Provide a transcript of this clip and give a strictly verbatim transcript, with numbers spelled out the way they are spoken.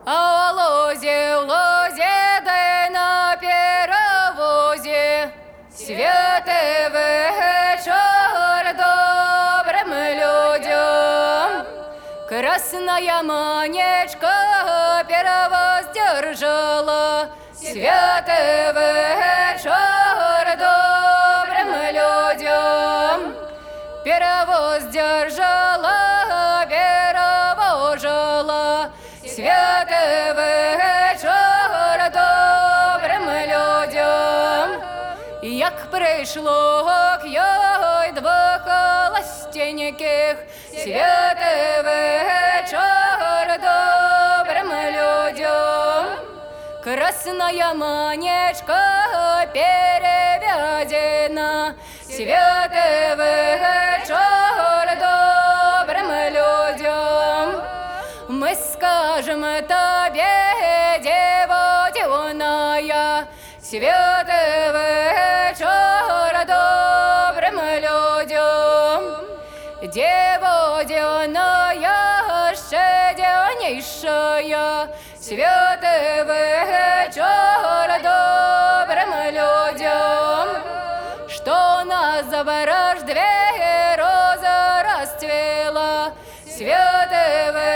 А в лозі, в лозі, де на перевозі, святий вечір добрим людям. Красная манечка перевоз держала, святый вечер добрым людям. Перевоз держала, перевожила, святый вечер добрим людям. Як прийшло к їй двох холостеньких, святий вечір добрим людям. Красная манечка перевязена, святий вечір добрим людям. Мы скажем тебе, дева дивная, святий вечір добрим людям. Дева дивная, ще дивнейшая, святий вечір добрим людям. Что нас за ворождве роза расцвела, святий вечір